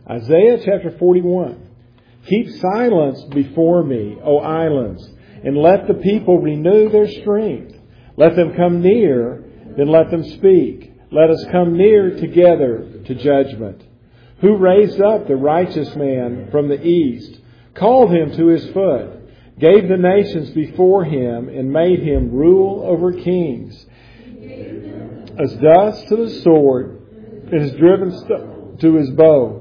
Isaiah chapter 41. Keep silence before me, O islands, and let the people renew their strength. Let them come near, then let them speak. Let us come near together to judgment. Who raised up the righteous man from the east, called him to his foot, gave the nations before him, and made him rule over kings. As dust to the sword, and is driven to his bow.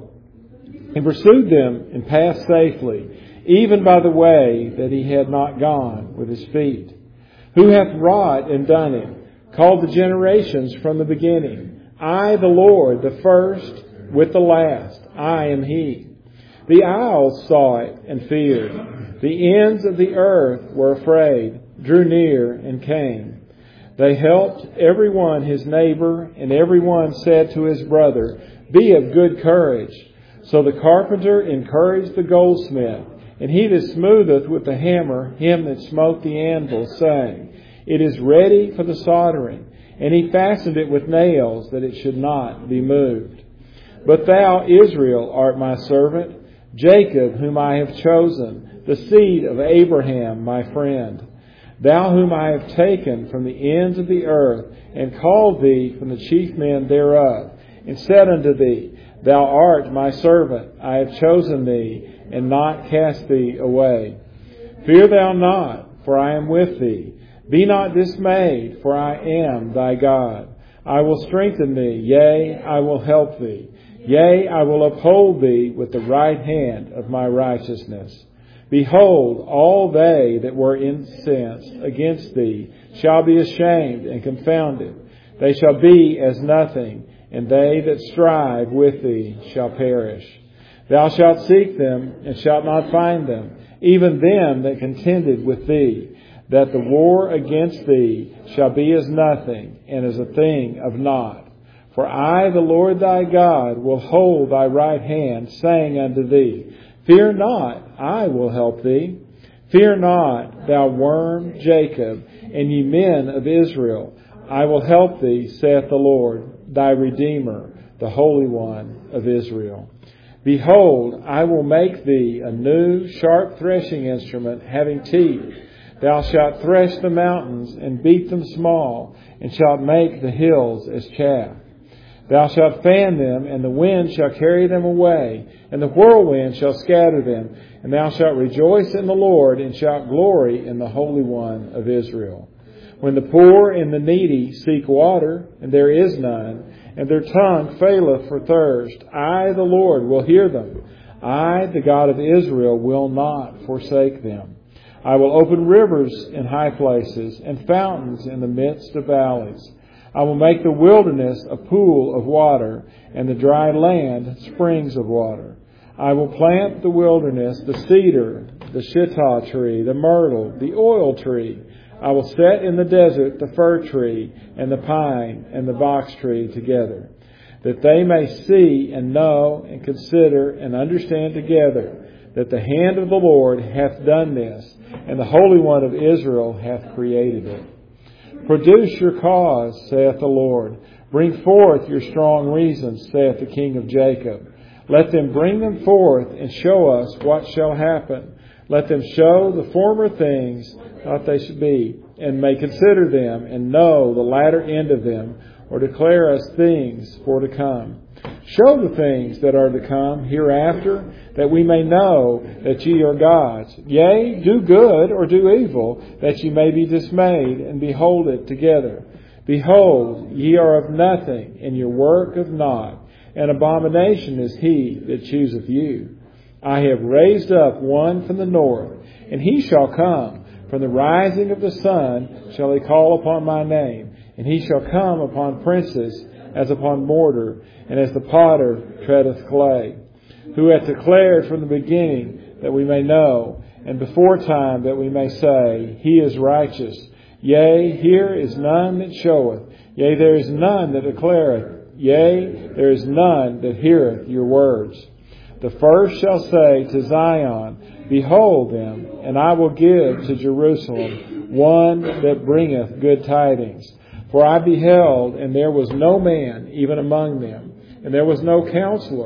He pursued them and passed safely, even by the way that he had not gone with his feet. Who hath wrought and done it, called the generations from the beginning? I, the Lord, the first with the last. I am He. The isles saw it and feared. The ends of the earth were afraid, drew near and came. They helped every one his neighbor, and every one said to his brother, Be of good courage. So the carpenter encouraged the goldsmith, and he that smootheth with the hammer him that smote the anvil, saying, It is ready for the soldering. And he fastened it with nails, that it should not be moved. But thou, Israel, art my servant, Jacob, whom I have chosen, the seed of Abraham, my friend. Thou whom I have taken from the ends of the earth, and called thee from the chief men thereof, and said unto thee, Thou art my servant, I have chosen thee, and not cast thee away. Fear thou not, for I am with thee. Be not dismayed, for I am thy God. I will strengthen thee, yea, I will help thee. Yea, I will uphold thee with the right hand of my righteousness. Behold, all they that were incensed against thee shall be ashamed and confounded. They shall be as nothing, and they that strive with thee shall perish. Thou shalt seek them, and shalt not find them, even them that contended with thee, that the war against thee shall be as nothing, and as a thing of naught. For I, the Lord thy God, will hold thy right hand, saying unto thee, Fear not, I will help thee. Fear not, thou worm Jacob, and ye men of Israel. I will help thee, saith the Lord, thy Redeemer, the Holy One of Israel. Behold, I will make thee a new, sharp threshing instrument, having teeth. Thou shalt thresh the mountains, and beat them small, and shalt make the hills as chaff. Thou shalt fan them, and the wind shall carry them away, and the whirlwind shall scatter them. And thou shalt rejoice in the Lord, and shalt glory in the Holy One of Israel. When the poor and the needy seek water, and there is none, and their tongue faileth for thirst, I, the Lord, will hear them. I, the God of Israel, will not forsake them. I will open rivers in high places, and fountains in the midst of valleys. I will make the wilderness a pool of water, and the dry land springs of water. I will plant the wilderness, the cedar, the shittah tree, the myrtle, the oil tree. I will set in the desert the fir tree, and the pine, and the box tree together, that they may see and know and consider and understand together that the hand of the Lord hath done this, and the Holy One of Israel hath created it. Produce your cause, saith the Lord. Bring forth your strong reasons, saith the King of Jacob. Let them bring them forth, and show us what shall happen. Let them show the former things that they should be, and may consider them, and know the latter end of them, or declare us things for to come. Show the things that are to come hereafter, that we may know that ye are gods. Yea, do good or do evil, that ye may be dismayed, and behold it together. Behold, ye are of nothing, and your work of naught. An abomination is he that chooseth you. I have raised up one from the north, and he shall come. From the rising of the sun shall he call upon my name, and he shall come upon princes as upon mortar, and as the potter treadeth clay. Who hath declared from the beginning that we may know, and before time that we may say, He is righteous. Yea, here is none that showeth. Yea, there is none that declareth. Yea, there is none that heareth your words. The first shall say to Zion, Behold them, and I will give to Jerusalem one that bringeth good tidings. For I beheld, and there was no man even among them, and there was no counselor.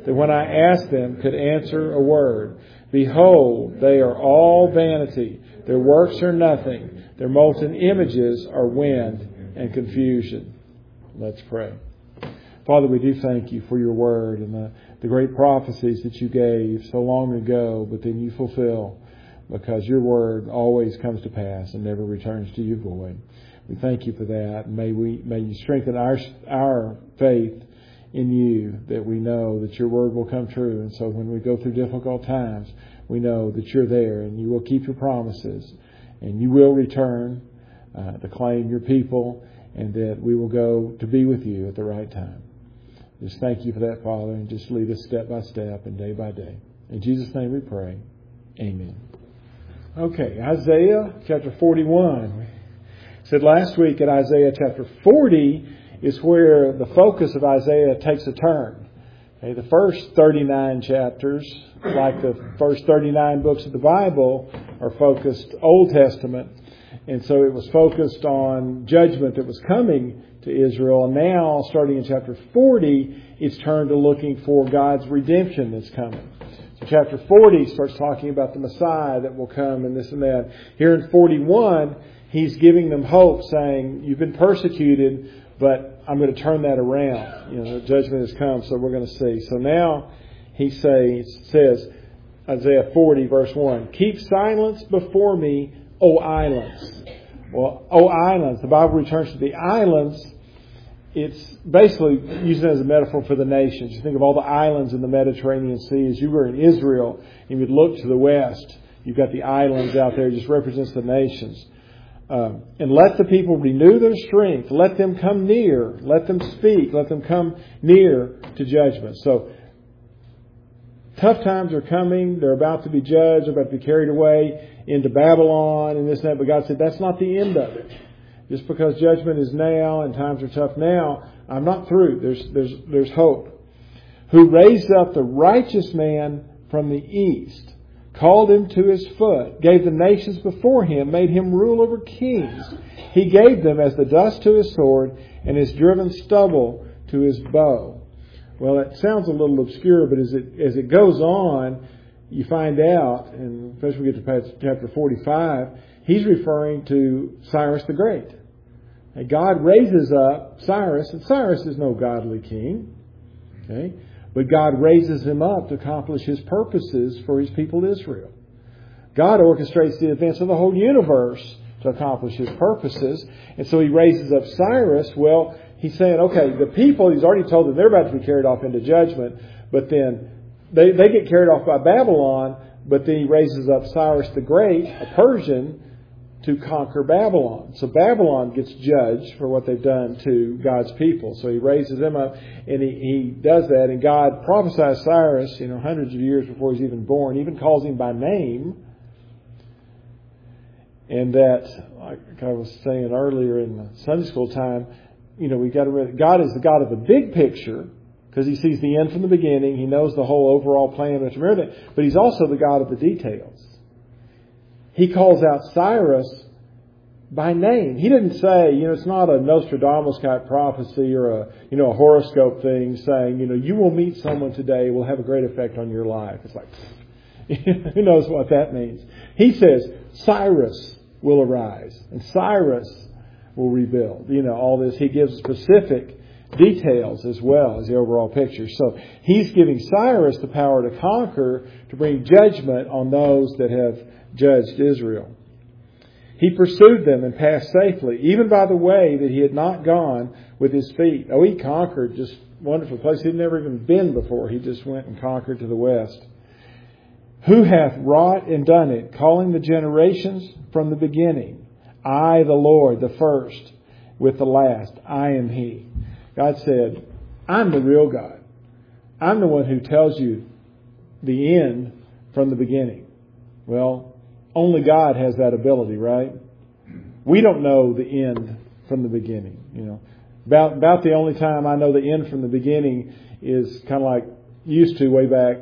that when I asked them could answer a word. Behold, they are all vanity. Their works are nothing. Their molten images are wind and confusion. Let's pray. Father, we do thank you for your word and the great prophecies that you gave so long ago, but then you fulfill, because your word always comes to pass and never returns to you void. We thank you for that. May you strengthen our faith in you, that we know that your word will come true. And so when we go through difficult times, we know that you're there and you will keep your promises and you will return to claim your people, and that we will go to be with you at the right time. Just thank you for that, Father, and just lead us step by step and day by day. In Jesus' name we pray. Amen. Okay, Isaiah chapter 41. We said last week at Isaiah chapter 40 is where the focus of Isaiah takes a turn. Okay, the first 39 chapters, like the first 39 books of the Bible, are focused Old Testament. And so it was focused on judgment that was coming to Israel. And now, starting in chapter 40, it's turned to looking for God's redemption that's coming. So chapter 40 starts talking about the Messiah that will come and this and that. Here in 41, he's giving them hope, saying, you've been persecuted, but I'm going to turn that around. You know, the judgment has come, so we're going to see. So now he says, Isaiah 40, verse 1, keep silence before me, O islands. Well, O islands, the Bible returns to the islands. It's basically used as a metaphor for the nations. You think of all the islands in the Mediterranean Sea. As you were in Israel and you'd look to the west, you've got the islands out there. It just represents the nations. And let the people renew their strength. Let them come near. Let them speak. Let them come near to judgment. So tough times are coming. They're about to be judged. They're about to be carried away into Babylon and this and that. But God said that's not the end of it. Just because judgment is now and times are tough now, I'm not through. There's hope. Who raised up the righteous man from the east, called him to his foot, gave the nations before him, made him rule over kings. He gave them as the dust to his sword and his driven stubble to his bow. Well, it sounds a little obscure, but as it goes on, you find out, and especially we get to chapter 45, he's referring to Cyrus the Great. And God raises up Cyrus, and Cyrus is no godly king. Okay? But God raises him up to accomplish his purposes for his people Israel. God orchestrates the events of the whole universe to accomplish his purposes. And so he raises up Cyrus. Well, he's saying, okay, the people, he's already told them they're about to be carried off into judgment. But then they get carried off by Babylon. But then he raises up Cyrus the Great, a Persian, to conquer Babylon. So Babylon gets judged for what they've done to God's people. So he raises them up and he does that. And God prophesies Cyrus, hundreds of years before he's even born, even calls him by name. And that, like I was saying earlier in the Sunday school time, we got to realize God is the God of the big picture, because he sees the end from the beginning. He knows the whole overall plan, but he's also the God of the details. He calls out Cyrus by name. He didn't say, it's not a Nostradamus type prophecy or a horoscope thing saying, you will meet someone today who will have a great effect on your life. It's like, who knows what that means? He says, Cyrus will arise and Cyrus will rebuild. All this. He gives specific details as well as the overall picture. So he's giving Cyrus the power to conquer, to bring judgment on those that have judged Israel. He pursued them and passed safely, even by the way that he had not gone with his feet. Oh, he conquered just wonderful place he'd never even been before. He just went and conquered to the west. Who hath wrought and done it, calling the generations from the beginning? I, the Lord, the first, with the last. I am He. God said, I'm the real God. I'm the one who tells you the end from the beginning. Well, only God has that ability, right? We don't know the end from the beginning. About the only time I know the end from the beginning is kind of like used to way back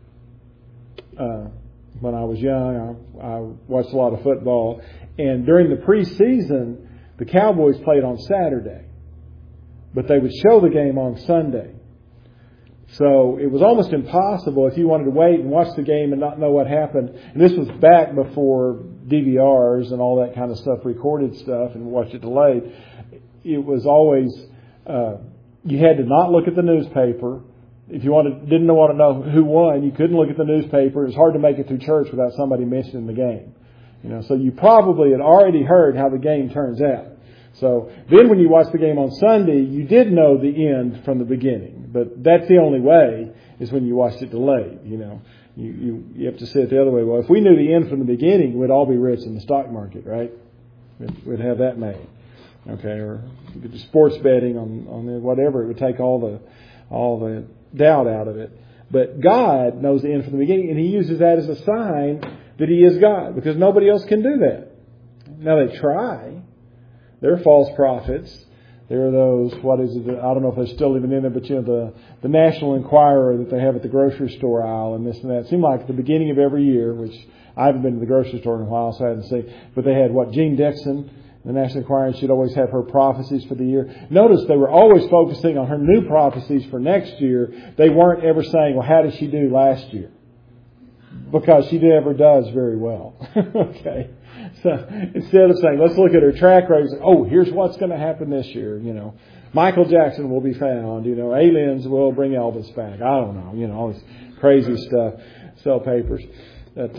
when I was young. I watched a lot of football, and during the preseason, the Cowboys played on Saturday, but they would show the game on Sunday. So it was almost impossible if you wanted to wait and watch the game and not know what happened. And this was back before DVRs and all that kind of stuff, recorded stuff, and watch it delayed. It was always, you had to not look at the newspaper. If you didn't want to know who won, you couldn't look at the newspaper. It was hard to make it through church without somebody mentioning the game. So you probably had already heard how the game turns out. So then when you watch the game on Sunday, you did know the end from the beginning. But that's the only way, is when you watched it delayed. You have to say it the other way. Well, if we knew the end from the beginning, we'd all be rich in the stock market, right? We'd have that made. Okay, or you could do sports betting on whatever. It would take all the doubt out of it. But God knows the end from the beginning, and He uses that as a sign that He is God, because nobody else can do that. Now they try. They're false prophets. There are those, I don't know if they're still even in there, but the National Enquirer that they have at the grocery store aisle and this and that. It seemed like at the beginning of every year, which I haven't been to the grocery store in a while, so I hadn't seen, but they had Jean Dixon, the National Enquirer, and she'd always have her prophecies for the year. Notice they were always focusing on her new prophecies for next year. They weren't ever saying, well, how did she do last year? Because she never does very well. Okay. So instead of saying, let's look at her track record, here's what's going to happen this year. Michael Jackson will be found. Aliens will bring Elvis back. I don't know. All this crazy stuff. Sell papers. That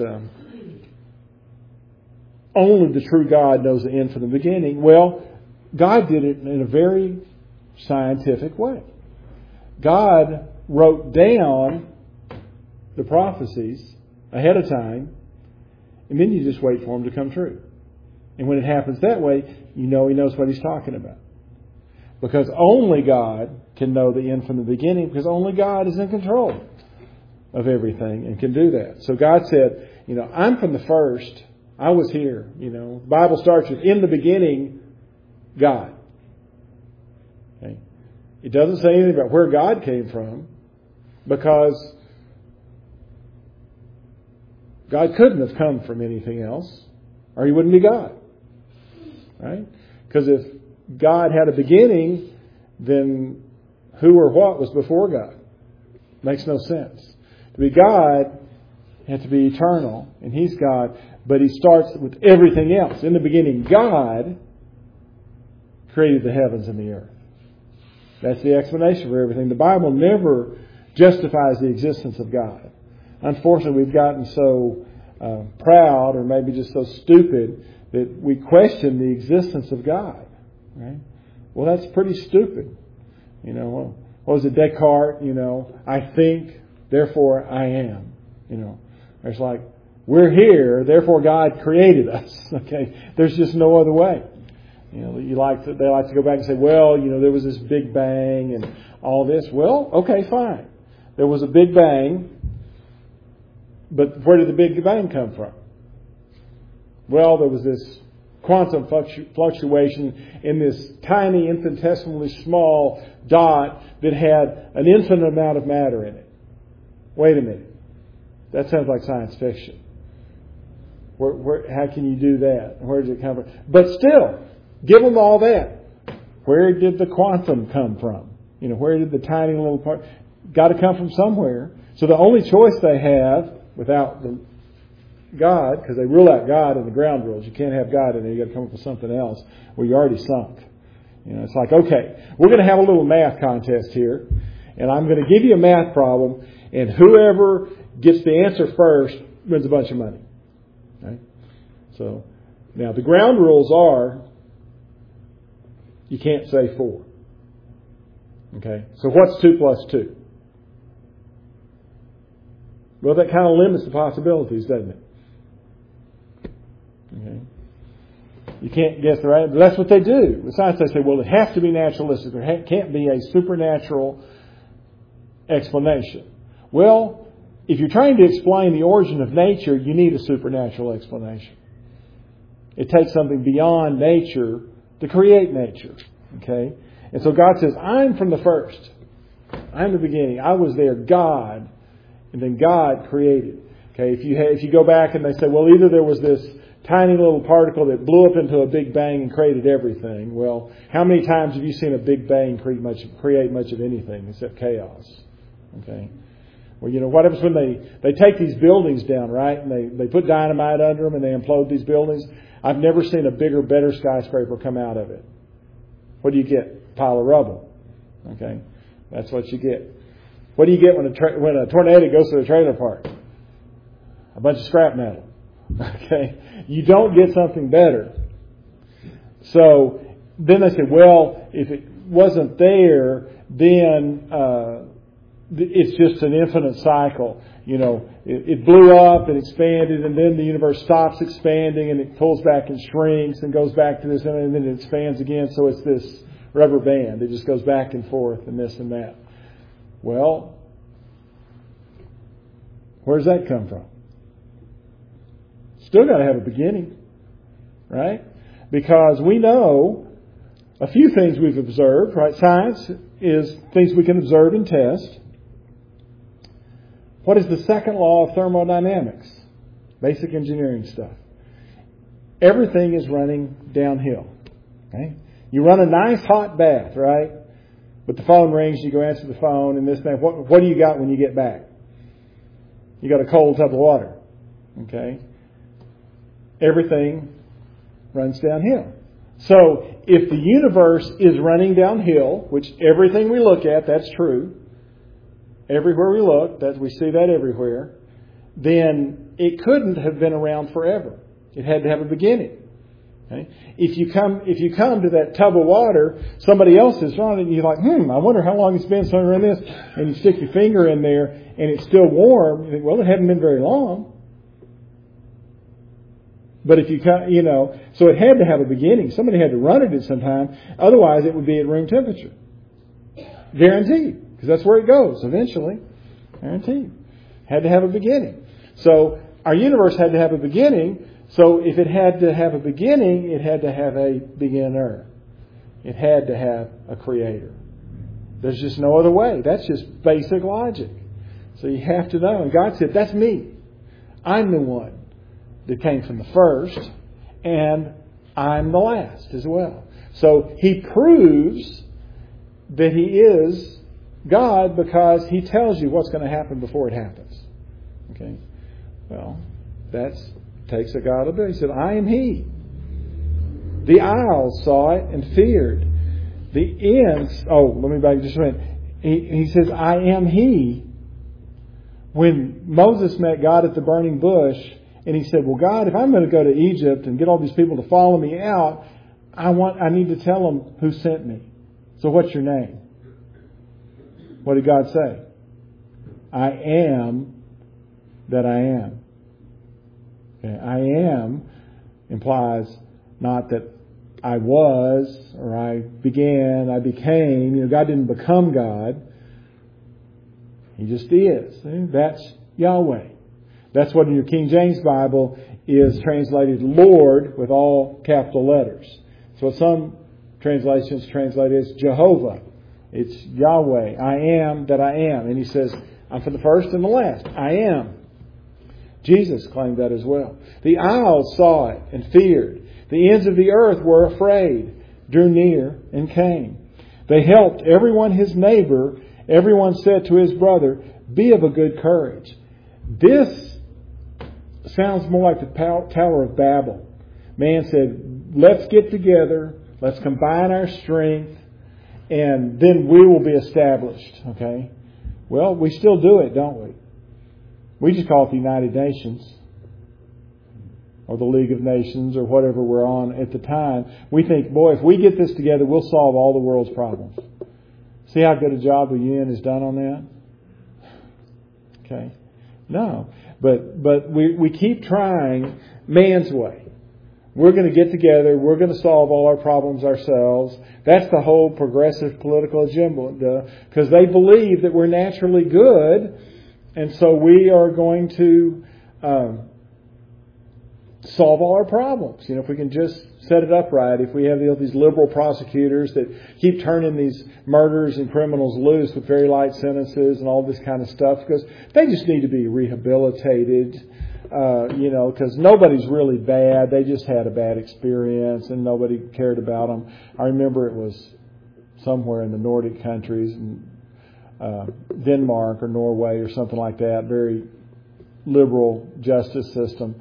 only the true God knows the end from the beginning. Well, God did it in a very scientific way. God wrote down the prophecies ahead of time, and then you just wait for them to come true. And when it happens that way, He knows what He's talking about. Because only God can know the end from the beginning, because only God is in control of everything and can do that. So God said, I'm from the first. I was here. The Bible starts with, in the beginning, God. Okay? It doesn't say anything about where God came from, because God couldn't have come from anything else, or He wouldn't be God. Right? Because if God had a beginning, then who or what was before God? Makes no sense. To be God, He had to be eternal, and He's God, but He starts with everything else. In the beginning, God created the heavens and the earth. That's the explanation for everything. The Bible never justifies the existence of God. Unfortunately, we've gotten so proud, or maybe just so stupid, that we question the existence of God. Right? Well, that's pretty stupid. What was it, Descartes? I think, therefore I am. It's like, we're here, therefore God created us. Okay, there's just no other way. They like to go back and say, well, there was this Big Bang and all this. Well, okay, fine. There was a Big Bang. But where did the Big Bang come from? Well, there was this quantum fluctuation in this tiny, infinitesimally small dot that had an infinite amount of matter in it. Wait a minute. That sounds like science fiction. How can you do that? Where did it come from? But still, give them all that. Where did the quantum come from? Where did the tiny little part? Got to come from somewhere. So the only choice they have, without the God, because they rule out God in the ground rules. You can't have God in there. You've got to come up with something else. Well, you're already sunk. It's like, okay, we're going to have a little math contest here, and I'm going to give you a math problem, and whoever gets the answer first wins a bunch of money. Right? So, now the ground rules are, you can't say 4. Okay, so what's 2 plus 2? Well, that kind of limits the possibilities, doesn't it? Okay. You can't guess the right. But that's what they do. With science, they say, well, it has to be naturalistic. There can't be a supernatural explanation. Well, if you're trying to explain the origin of nature, you need a supernatural explanation. It takes something beyond nature to create nature. Okay? And so God says, I'm from the first. I'm the beginning. I was there, God. And then God created. Okay, if you go back and they say, well, either there was this tiny little particle that blew up into a Big Bang and created everything. Well, how many times have you seen a Big Bang create much of anything except chaos? Okay. Well, what happens when they take these buildings down, right? And they put dynamite under them and they implode these buildings. I've never seen a bigger, better skyscraper come out of it. What do you get? A pile of rubble. Okay. That's what you get. What do you get when a tornado goes to a trailer park? A bunch of scrap metal. Okay. You don't get something better. So then they said, well, if it wasn't there, then it's just an infinite cycle. It blew up and expanded, and then the universe stops expanding, and it pulls back and shrinks and goes back to this, and then it expands again. So it's this rubber band. It just goes back and forth and this and that. Well, where does that come from? Still got to have a beginning, right? Because we know a few things we've observed, right? Science is things we can observe and test. What is the second law of thermodynamics? Basic engineering stuff. Everything is running downhill. Okay? You run a nice hot bath, right? But the phone rings, you go answer the phone, and this thing. What do you got when you get back? You got a cold tub of water. Okay? Everything runs downhill. So, if the universe is running downhill, which everything we look at, that's true. Everywhere we look, we see that everywhere. Then it couldn't have been around forever. It had to have a beginning. Okay? If you come to that tub of water, somebody else is on it, and you're like, I wonder how long it's been since I run this. And you stick your finger in there, and it's still warm. You think, well, it hadn't been very long. But if so it had to have a beginning. Somebody had to run it at some time. Otherwise, it would be at room temperature. Guaranteed. Because that's where it goes eventually. Guaranteed. Had to have a beginning. So our universe had to have a beginning. So if it had to have a beginning, it had to have a beginner. It had to have a creator. There's just no other way. That's just basic logic. So you have to know. And God said, that's me. I'm the one that came from the first, and I'm the last as well. So He proves that He is God because He tells you what's going to happen before it happens. Okay? Well, that takes a God ability. He said, I am He. The isles saw it and feared. The ends, let me back just a minute. He says, I am He. When Moses met God at the burning bush, and he said, well, God, if I'm going to go to Egypt and get all these people to follow me out, I need to tell them who sent me. So what's your name? What did God say? I am that I am. Okay, I am implies not that I was or I began, I became. God didn't become God. He just is. That's Yahweh. That's what in your King James Bible is translated Lord with all capital letters. So some translations translate as Jehovah. It's Yahweh. I am that I am. And He says, I'm for the first and the last. I am. Jesus claimed that as well. The isles saw it and feared. The ends of the earth were afraid, drew near and came. They helped everyone his neighbor. Everyone said to his brother, be of a good courage. This sounds more like the Tower of Babel. Man said, let's get together, let's combine our strength, and then we will be established. Okay? Well, we still do it, don't we? We just call it the United Nations, or the League of Nations, or whatever we're on at the time. We think, boy, if we get this together, we'll solve all the world's problems. See how good a job the UN has done on that? Okay? No. But we keep trying man's way. We're going to get together. We're going to solve all our problems ourselves. That's the whole progressive political agenda, because they believe that we're naturally good, and so we are going to solve all our problems. If we can just set it up right. If we have these liberal prosecutors that keep turning these murderers and criminals loose with very light sentences and all this kind of stuff, because they just need to be rehabilitated, because nobody's really bad. They just had a bad experience and nobody cared about them. I remember it was somewhere in the Nordic countries, and Denmark or Norway or something like that, very liberal justice system.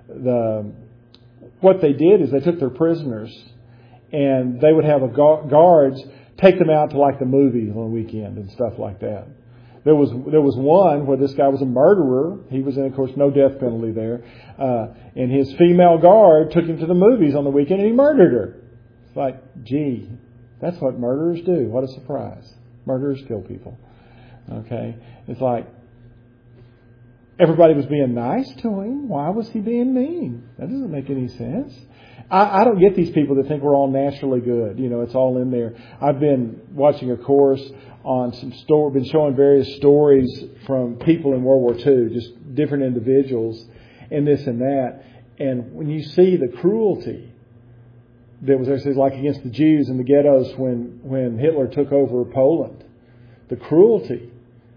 What they did is they took their prisoners and they would have guards take them out to like the movies on the weekend and stuff like that. There was one where this guy was a murderer. He was in, of course, no death penalty there. And his female guard took him to the movies on the weekend and he murdered her. It's like, gee, that's what murderers do. What a surprise. Murderers kill people. Okay? It's like, everybody was being nice to him. Why was he being mean? That doesn't make any sense. I don't get these people that think we're all naturally good. You know, it's all in there. I've been watching a course on been showing various stories from people in World War II, just different individuals and this and that. And when you see the cruelty that was there, like against the Jews in the ghettos when Hitler took over Poland, the cruelty,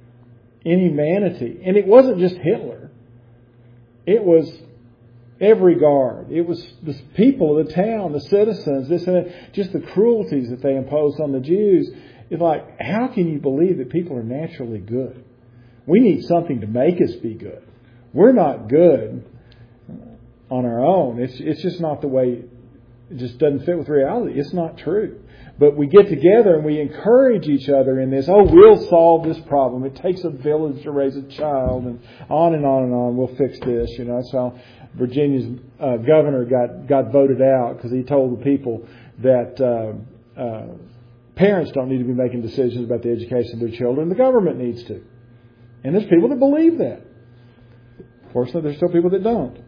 inhumanity. And it wasn't just Hitler. It was every guard. It was the people of the town, the citizens, this and that, just the cruelties that they imposed on the Jews. It's like, how can you believe that people are naturally good? We need something to make us be good. We're not good on our own. It's just not the way, it just doesn't fit with reality. It's not true. But we get together and we encourage each other in this. Oh, we'll solve this problem. It takes a village to raise a child, and on and on and on. We'll fix this. You know, that's how Virginia's governor got voted out, because he told the people that parents don't need to be making decisions about the education of their children. The government needs to. And there's people that believe that. Fortunately, there's still people that don't.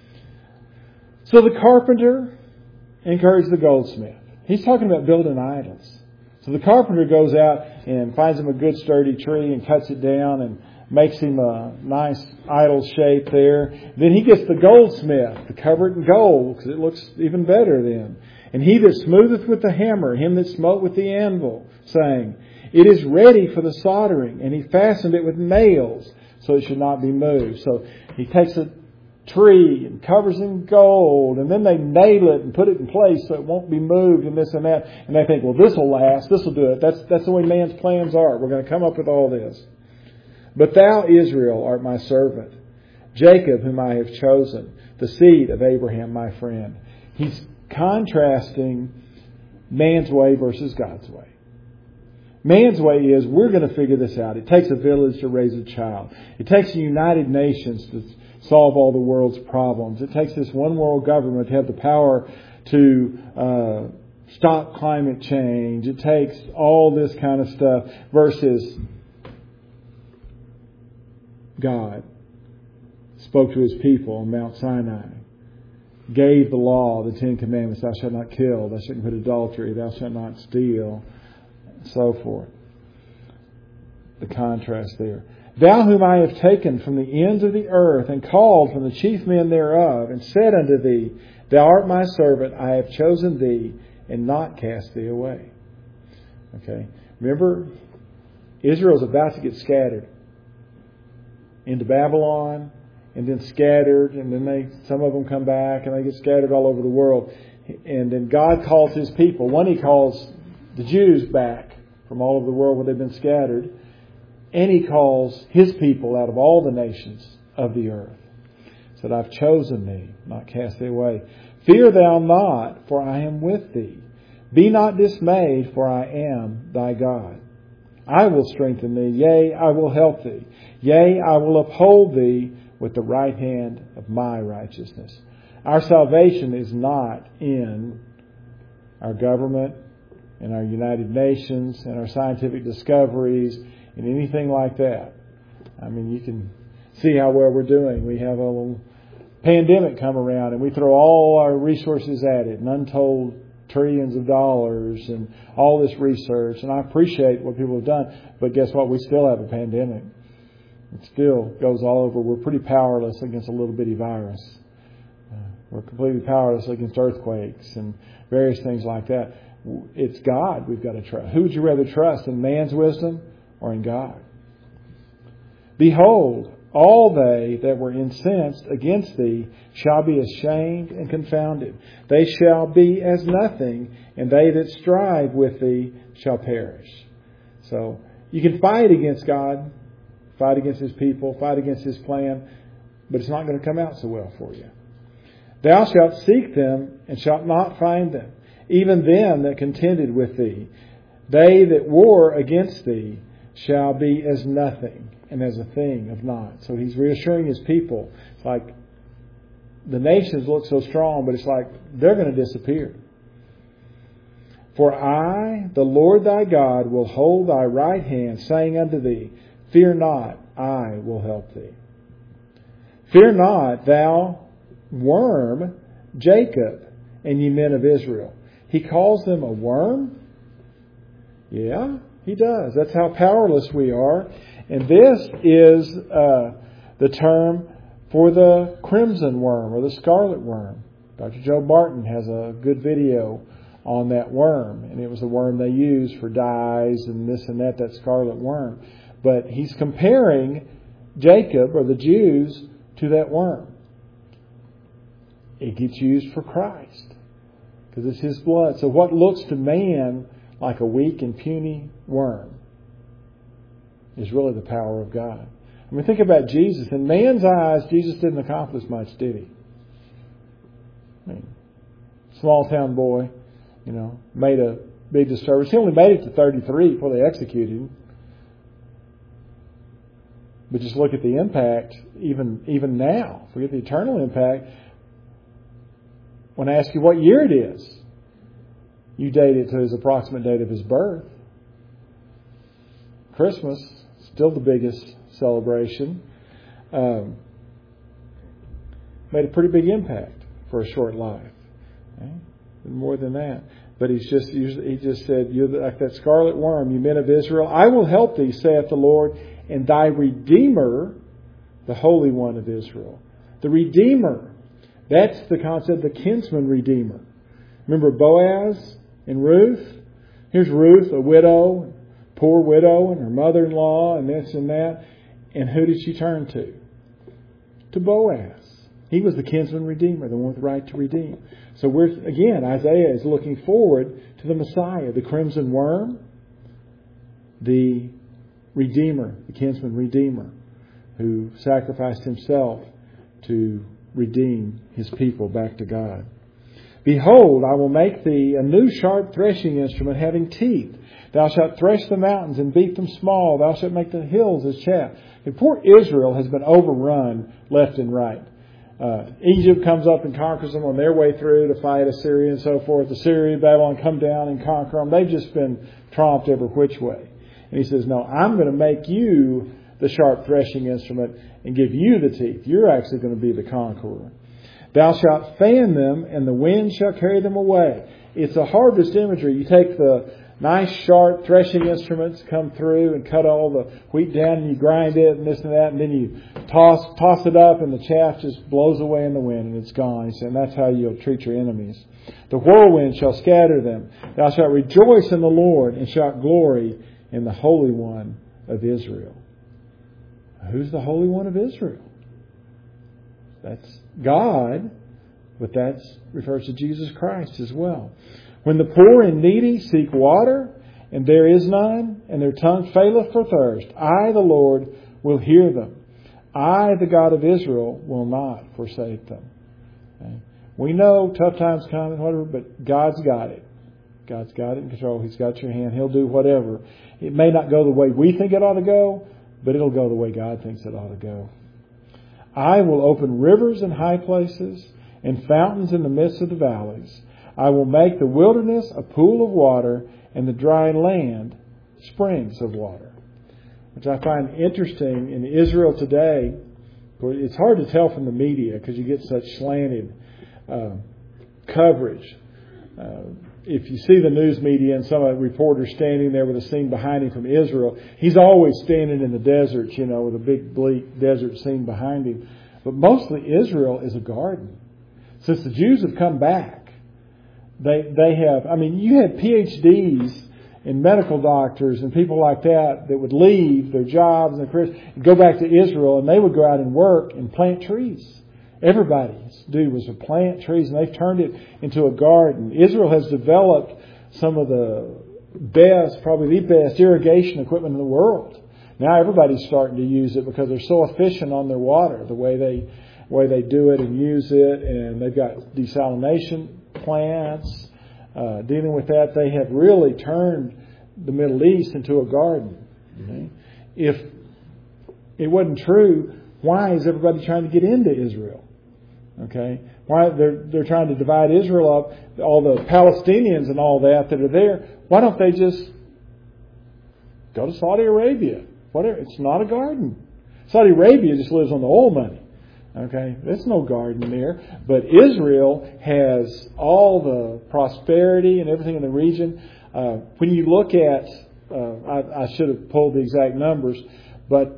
So the carpenter encouraged the goldsmith. He's talking about building idols. So the carpenter goes out and finds him a good sturdy tree and cuts it down and makes him a nice idol shape there. Then he gets the goldsmith to cover it in gold, because it looks even better then. And he that smootheth with the hammer, him that smote with the anvil, saying, it is ready for the soldering. And he fastened it with nails, so it should not be moved. So he takes a tree and covers it in gold, and then they nail it and put it in place so it won't be moved and this and that. And they think, well, this will last, this will do it. That's the way man's plans are. We're going to come up with all this. But thou, Israel, art my servant, Jacob, whom I have chosen, the seed of Abraham, my friend. He's contrasting man's way versus God's way. Man's way is, we're going to figure this out. It takes a village to raise a child. It takes the United Nations to solve all the world's problems. It takes this one world government to have the power to stop climate change. It takes all this kind of stuff versus God spoke to His people on Mount Sinai, gave the law, the 10 Commandments, thou shalt not kill, thou shalt not commit adultery, thou shalt not steal, and so forth. The contrast there. Thou whom I have taken from the ends of the earth and called from the chief men thereof, and said unto thee, thou art my servant, I have chosen thee, and not cast thee away. Okay. Remember, Israel's about to get scattered into Babylon, and then scattered, and then some of them come back, and they get scattered all over the world. And then God calls His people. One, He calls the Jews back from all over the world where they've been scattered. And He calls His people out of all the nations of the earth. He said, I've chosen thee, not cast thee away. Fear thou not, for I am with thee. Be not dismayed, for I am thy God. I will strengthen thee, yea, I will help thee. Yea, I will uphold thee with the right hand of my righteousness. Our salvation is not in our government, in our United Nations, in our scientific discoveries, in anything like that. I mean, you can see how well we're doing. We have a little pandemic come around and we throw all our resources at it, and untold trillions of dollars and all this research. And I appreciate what people have done, but guess what? We still have a pandemic. It still goes all over. We're pretty powerless against a little bitty virus. We're completely powerless against earthquakes and various things like that. It's God we've got to trust. Who would you rather trust, in man's wisdom or in God? Behold, all they that were incensed against thee shall be ashamed and confounded. They shall be as nothing, and they that strive with thee shall perish. So You can fight against God, fight against His people, fight against His plan, but it's not going to come out so well for you. Thou shalt seek them and shalt not find them, even them that contended with thee. They that war against thee shall be as nothing and as a thing of naught. So He's reassuring His people. It's like the nations look so strong, but it's like they're going to disappear. For I, the Lord thy God, will hold thy right hand, saying unto thee, Fear not, I will help thee. Fear not, thou worm Jacob, and ye men of Israel. He calls them a worm? Yeah, He does. That's how powerless we are. And this is the term for the crimson worm or the scarlet worm. Dr. Joe Barton has a good video on that worm. And it was the worm they used for dyes and this and that scarlet worm. But he's comparing Jacob or the Jews to that worm. It gets used for Christ because it's His blood. So what looks to man like a weak and puny worm is really the power of God. I mean, think about Jesus. In man's eyes, Jesus didn't accomplish much, did He? I mean, small town boy, made a big disturbance. He only made it to 33 before they executed Him. But just look at the impact, even now. Forget the eternal impact. When I ask you what year it is, you date it to His approximate date of His birth. Christmas, still the biggest celebration. Made a pretty big impact for a short life. Okay? More than that. But He just said, You're like that scarlet worm, you men of Israel. I will help thee, saith the Lord, and thy Redeemer, the Holy One of Israel. The Redeemer. That's the concept, the kinsman redeemer. Remember Boaz and Ruth? Here's Ruth, a widow, poor widow, and her mother-in-law, and this and that. And who did she turn to? To Boaz. He was the kinsman redeemer, the one with the right to redeem. So Isaiah is looking forward to the Messiah, the crimson worm, the Redeemer, the kinsman redeemer, who sacrificed Himself to redeem His people back to God. Behold, I will make thee a new sharp threshing instrument having teeth. Thou shalt thresh the mountains and beat them small. Thou shalt make the hills as chaff. And poor Israel has been overrun left and right. Egypt comes up and conquers them on their way through to fight Assyria and so forth. Assyria, Babylon come down and conquer them. They've just been tromped every which way. And He says, no, I'm going to make you the sharp threshing instrument and give you the teeth. You're actually going to be the conqueror. Thou shalt fan them, and the wind shall carry them away. It's a harvest imagery. You take the nice sharp threshing instruments, come through and cut all the wheat down, and you grind it and this and that, and then you toss it up, and the chaff just blows away in the wind, and it's gone. He said, and that's how you'll treat your enemies. The whirlwind shall scatter them. Thou shalt rejoice in the Lord, and shalt glory in the Holy One of Israel. Who's the Holy One of Israel? That's God, but that refers to Jesus Christ as well. When the poor and needy seek water, and there is none, and their tongue faileth for thirst, I, the Lord, will hear them. I, the God of Israel, will not forsake them. Okay? We know tough times come and whatever, but God's got it. God's got it in control. He's got your hand. He'll do whatever. It may not go the way we think it ought to go, but it'll go the way God thinks it ought to go. I will open rivers in high places and fountains in the midst of the valleys. I will make the wilderness a pool of water and the dry land springs of water. Which I find interesting in Israel today. It's hard to tell from the media because you get such slanted coverage. If you see the news media and some of the reporters standing there with a scene behind him from Israel, he's always standing in the desert, with a big bleak desert scene behind him. But mostly Israel is a garden. Since the Jews have come back, they have, you had PhDs and medical doctors and people like that would leave their jobs and go back to Israel, and they would go out and work and plant trees. Everybody's duty was to plant trees, and they've turned it into a garden. Israel has developed some of the probably the best irrigation equipment in the world. Now everybody's starting to use it because they're so efficient on their water, the way they do it and use it, and they've got desalination plants dealing with that. They have really turned the Middle East into a garden. Okay? If it wasn't true, why is everybody trying to get into Israel? Okay, why they're trying to divide Israel up? All the Palestinians and all that are there. Why don't they just go to Saudi Arabia? Whatever. It's not a garden. Saudi Arabia just lives on the oil money. Okay, there's no garden there. But Israel has all the prosperity and everything in the region. When you look at, I should have pulled the exact numbers, but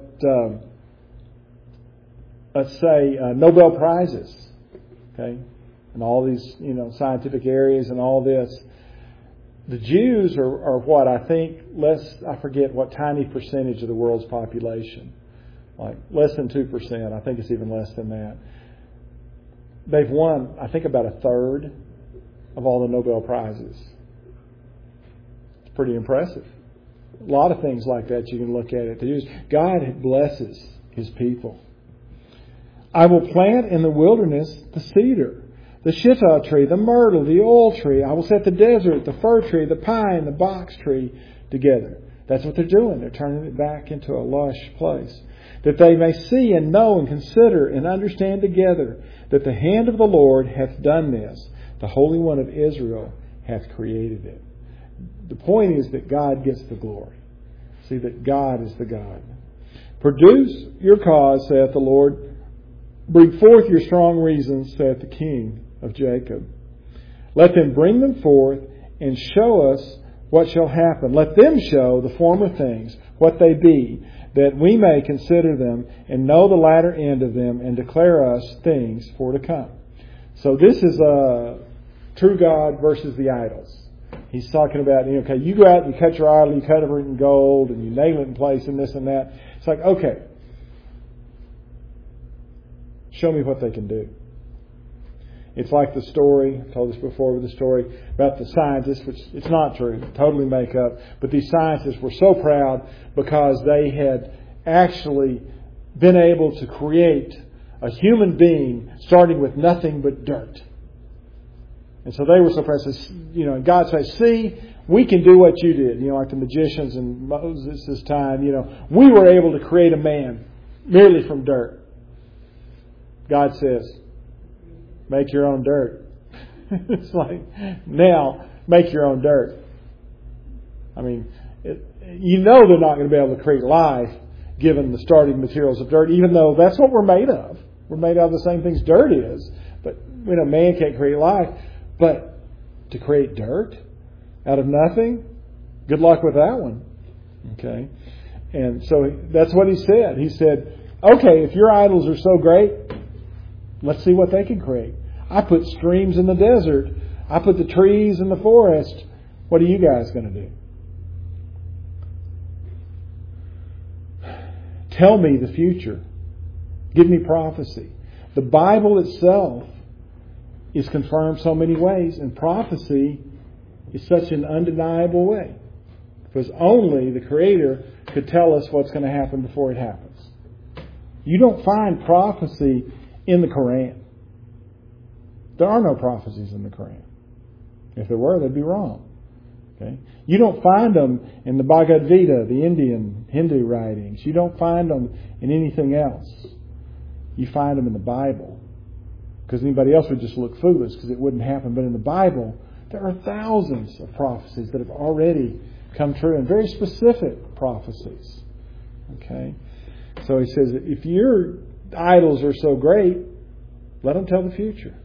let's say Nobel Prizes, okay, and all these scientific areas and all this. The Jews are what I think I forget what tiny percentage of the world's population, like less than 2%. I think it's even less than that. They've won, I think, about a third of all the Nobel Prizes. It's pretty impressive. A lot of things like that you can look at it. God blesses His people. I will plant in the wilderness the cedar, the shittah tree, the myrtle, the oil tree. I will set the desert, the fir tree, the pine, the box tree together. That's what they're doing. They're turning it back into a lush place. That they may see and know and consider and understand together that the hand of the Lord hath done this. The Holy One of Israel hath created it. The point is that God gets the glory. See that God is the God. Produce your cause, saith the Lord. Bring forth your strong reasons, saith the King of Jacob. Let them bring them forth and show us what shall happen. Let them show the former things, what they be, that we may consider them and know the latter end of them and declare us things for to come. So this is a true God versus the idols. He's talking about, okay, you go out and you cut your idol, you cut it in gold and you nail it in place and this and that. It's like, okay, show me what they can do. It's like the story, I told this before with the story about the scientists, which it's not true, totally make up, but these scientists were so proud because they had actually been able to create a human being starting with nothing but dirt. And so they were so proud. And God says, see, we can do what you did. Like the magicians in Moses' time, we were able to create a man merely from dirt. God says, make your own dirt. It's like, now, make your own dirt. I mean, they're not going to be able to create life given the starting materials of dirt, even though that's what we're made of. We're made out of the same things dirt is. But, man can't create life. But to create dirt out of nothing, good luck with that one. Okay? And so that's what He said. He said, okay, if your idols are so great, let's see what they can create. I put streams in the desert. I put the trees in the forest. What are you guys going to do? Tell me the future. Give me prophecy. The Bible itself is confirmed so many ways, and prophecy is such an undeniable way. Because only the Creator could tell us what's going to happen before it happens. You don't find prophecy in the Quran. There are no prophecies in the Quran. If there were, they'd be wrong. Okay? You don't find them in the Bhagavad Gita, the Indian Hindu writings. You don't find them in anything else. You find them in the Bible. Because anybody else would just look foolish because it wouldn't happen. But in the Bible, there are thousands of prophecies that have already come true, and very specific prophecies. Okay? So he says, if your idols are so great, let them tell the future.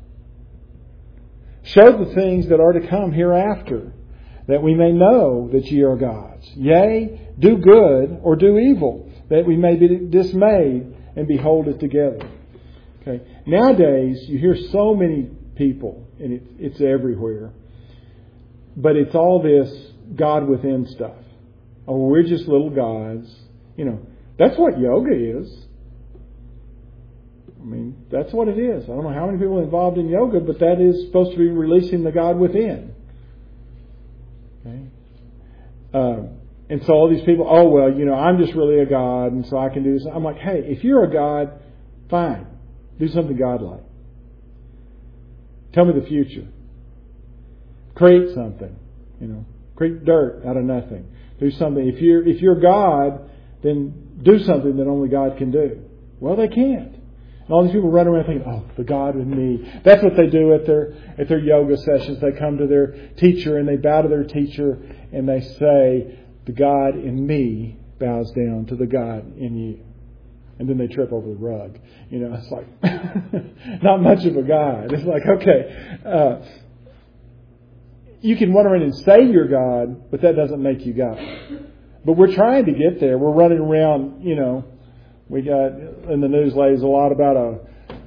Show the things that are to come hereafter, that we may know that ye are gods. Yea, do good or do evil, that we may be dismayed and behold it together. Okay. Nowadays, you hear so many people, and it's everywhere, but it's all this God within stuff. Oh, we're just little gods. That's what yoga is. I mean, that's what it is. I don't know how many people are involved in yoga, but that is supposed to be releasing the God within. Okay? And so all these people, oh, well, I'm just really a God, and so I can do this. I'm like, hey, if you're a God, fine. Do something godlike. Tell me the future. Create something. Create dirt out of nothing. Do something. If you're God, then do something that only God can do. Well, they can't. And all these people run around thinking, oh, the God in me. That's what they do at their yoga sessions. They come to their teacher and they bow to their teacher and they say, the God in me bows down to the God in you. And then they trip over the rug. It's like, not much of a God. It's like, okay, you can run around and say you're God, but that doesn't make you God. But we're trying to get there. We're running around, we got in the news lately a lot about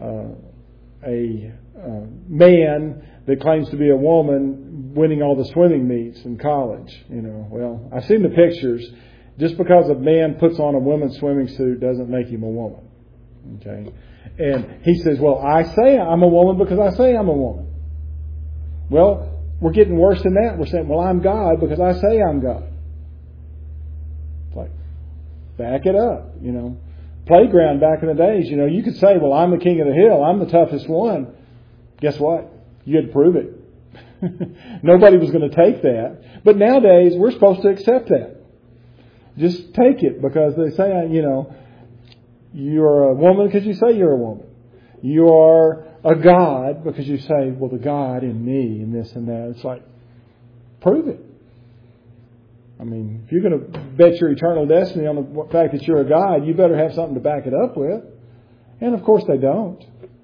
a man that claims to be a woman winning all the swimming meets in college. Well, I've seen the pictures. Just because a man puts on a woman's swimming suit doesn't make him a woman. Okay? And he says, well, I say I'm a woman because I say I'm a woman. Well, we're getting worse than that. We're saying, well, I'm God because I say I'm God. It's like, back it up, Playground back in the days, you could say, well, I'm the king of the hill. I'm the toughest one. Guess what? You had to prove it. Nobody was going to take that. But nowadays, we're supposed to accept that. Just take it because they say, you're a woman because you say you're a woman. You are a God because you say, well, the God in me and this and that. It's like, prove it. I mean, if you're going to bet your eternal destiny on the fact that you're a God, you better have something to back it up with. And of course they don't.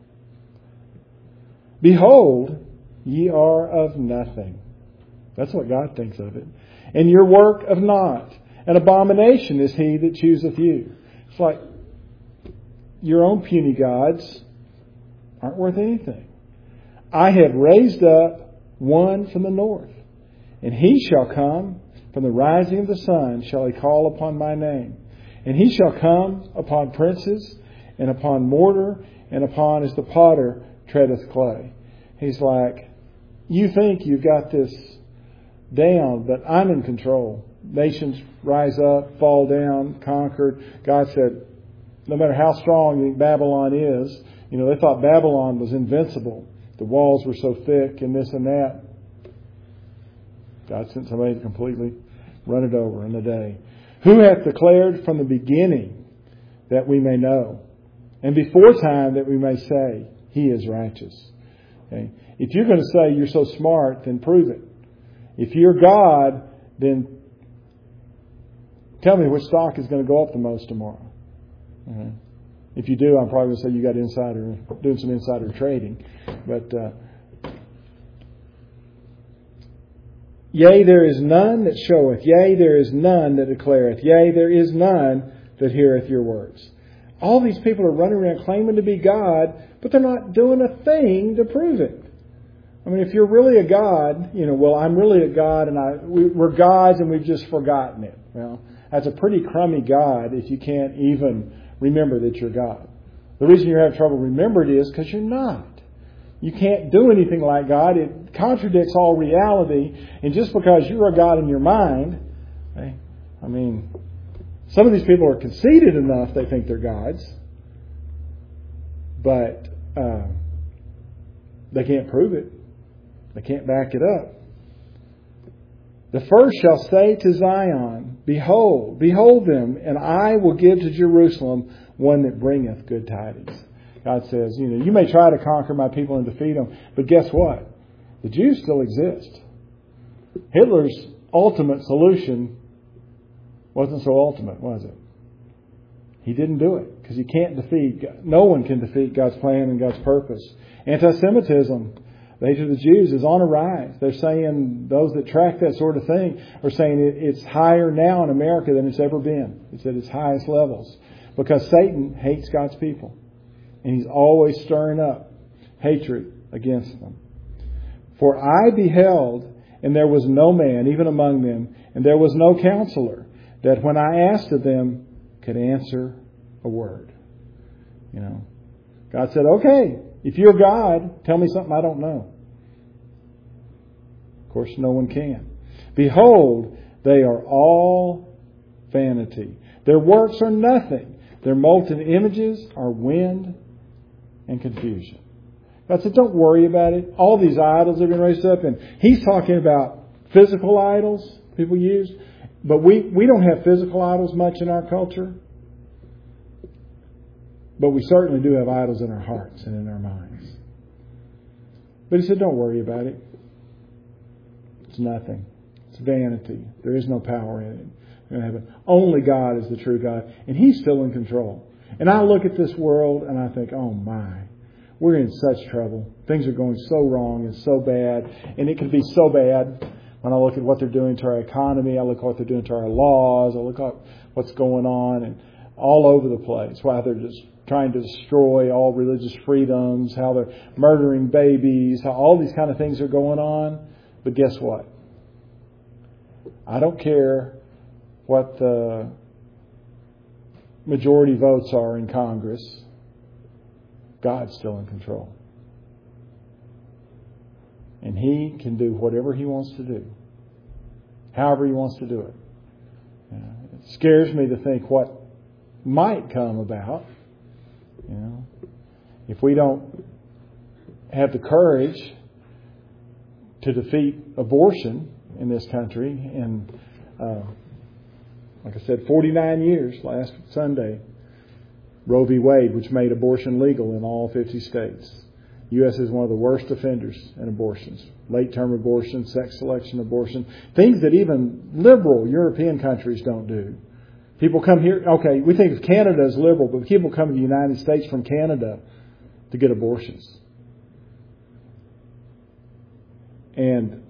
Behold, ye are of nothing. That's what God thinks of it. And your work of naught. An abomination is he that chooseth you. It's like your own puny gods aren't worth anything. I have raised up one from the north, and he shall come from the rising of the sun shall he call upon my name. And he shall come upon princes and upon mortar and upon as the potter treadeth clay. He's like, you think you've got this down, but I'm in control. Nations rise up, fall down, conquered. God said, no matter how strong you think Babylon is, they thought Babylon was invincible. The walls were so thick and this and that. God sent somebody to completely run it over in a day. Who hath declared from the beginning that we may know, and before time that we may say, he is righteous. Okay? If you're going to say you're so smart, then prove it. If you're God, then tell me which stock is going to go up the most tomorrow. Okay? If you do, I'm probably going to say you got doing some insider trading. But yea, there is none that showeth. Yea, there is none that declareth. Yea, there is none that heareth your words. All these people are running around claiming to be God, but they're not doing a thing to prove it. I mean, if you're really a God, well, I'm really a God and we're gods and we've just forgotten it. Well, that's a pretty crummy God if you can't even remember that you're God. The reason you're having trouble remembering it is because you're not. You can't do anything like God. It contradicts all reality. And just because you're a God in your mind, okay, I mean, some of these people are conceited enough they think they're gods, but they can't prove it. They can't back it up. The first shall say to Zion, behold them, and I will give to Jerusalem one that bringeth good tidings. God says, you may try to conquer my people and defeat them, but guess what? The Jews still exist. Hitler's ultimate solution wasn't so ultimate, was it? He didn't do it because you can't defeat. No one can defeat God's plan and God's purpose. Anti-Semitism, the hate of the Jews, is on a rise. They're saying, those that track that sort of thing are saying it's higher now in America than it's ever been. It's at its highest levels because Satan hates God's people. And he's always stirring up hatred against them. For I beheld, and there was no man, even among them, and there was no counselor, that when I asked of them, could answer a word. God said, okay, if you're God, tell me something I don't know. Of course, no one can. Behold, They are all vanity. Their works are nothing. Their molten images are wind and confusion. God said, don't worry about it. All these idols have been raised up. And He's talking about physical idols people use. But we don't have physical idols much in our culture. But we certainly do have idols in our hearts and in our minds. But He said, don't worry about it. It's nothing. It's vanity. There is no power in it. Only God is the true God. And He's still in control. And I look at this world and I think, oh my, we're in such trouble. Things are going so wrong and so bad. And it can be so bad when I look at what they're doing to our economy. I look at what they're doing to our laws. I look at what's going on and all over the place. Why they're just trying to destroy all religious freedoms, how they're murdering babies, how all these kind of things are going on. But guess what? I don't care what the majority votes are in Congress. God's still in control. And He can do whatever He wants to do. However He wants to do it. It scares me to think what might come about. If we don't have the courage to defeat abortion in this country, and like I said, 49 years last Sunday, Roe v. Wade, which made abortion legal in all 50 states. The U.S. is one of the worst offenders in abortions. Late-term abortion, sex selection abortion, things that even liberal European countries don't do. People come here, okay, we think of Canada as liberal, but people come to the United States from Canada to get abortions. And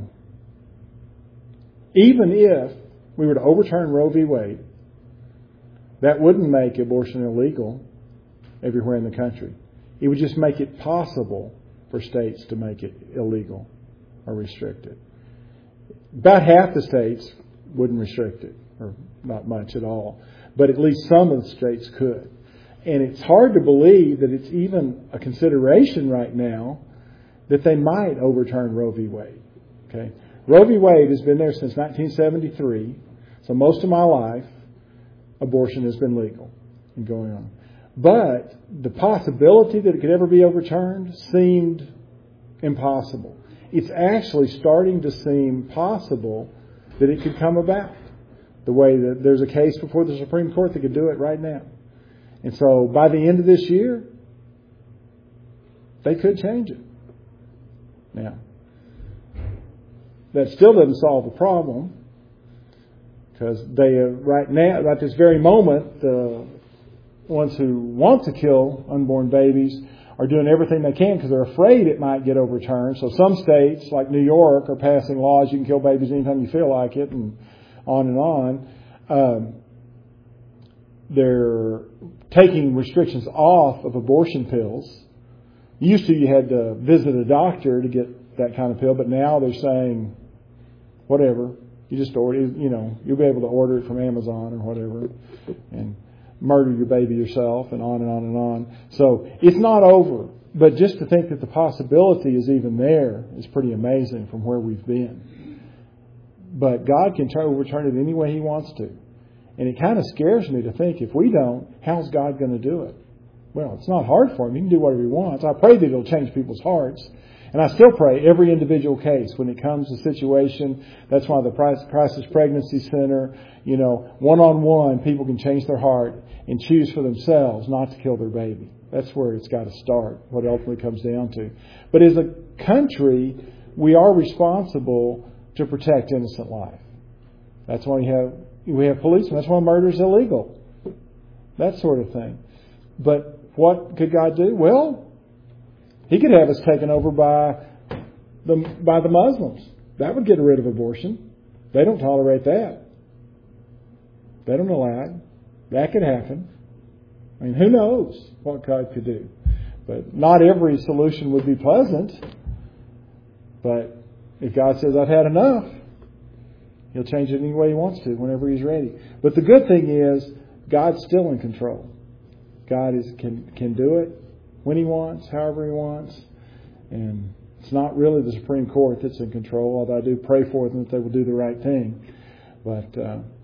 even if we were to overturn Roe v. Wade, that wouldn't make abortion illegal everywhere in the country. It would just make it possible for states to make it illegal or restrict it. About half the states wouldn't restrict it, or not much at all. But at least some of the states could. And it's hard to believe that it's even a consideration right now that they might overturn Roe v. Wade. Okay? Roe v. Wade has been there since 1973. So most of my life, abortion has been legal and going on. But the possibility that it could ever be overturned seemed impossible. It's actually starting to seem possible that it could come about. The way that there's a case before the Supreme Court that could do it right now. And so by the end of this year, they could change it. Now, that still doesn't solve the problem, because they right now, at this very moment, the ones who want to kill unborn babies are doing everything they can because they're afraid it might get overturned. So some states, like New York, are passing laws you can kill babies anytime you feel like it, and on and on. They're taking restrictions off of abortion pills. Used to, you had to visit a doctor to get that kind of pill, but now they're saying, whatever, you just order, you'll be able to order it from Amazon or whatever, and murder your baby yourself, and on and on and on. So it's not over, but just to think that the possibility is even there is pretty amazing from where we've been. But God can overturn it any way He wants to. And it kind of scares me to think, if we don't, how's God going to do it? Well, it's not hard for Him. He can do whatever He wants. I pray that He'll change people's hearts. And I still pray every individual case when it comes to situation. That's why the Crisis Pregnancy Center, one-on-one, people can change their heart and choose for themselves not to kill their baby. That's where it's got to start, what it ultimately comes down to. But as a country, we are responsible to protect innocent life. That's why we have policemen. That's why murder is illegal. That sort of thing. But what could God do? Well, He could have us taken over by the Muslims. That would get rid of abortion. They don't tolerate that. They don't allow it. That could happen. I mean, who knows what God could do. But not every solution would be pleasant. But if God says, I've had enough, He'll change it any way He wants to, whenever He's ready. But the good thing is, God's still in control. God can do it when He wants, however He wants. And it's not really the Supreme Court that's in control, although I do pray for them that they will do the right thing. But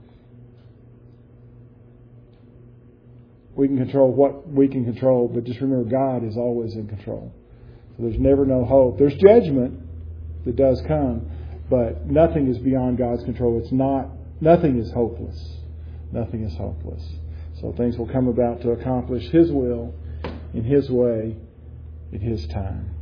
we can control what we can control, but just remember God is always in control. So there's never no hope. There's judgment that does come, but nothing is beyond God's control. Nothing is hopeless. Nothing is hopeless. So things will come about to accomplish His will in His way, in His time.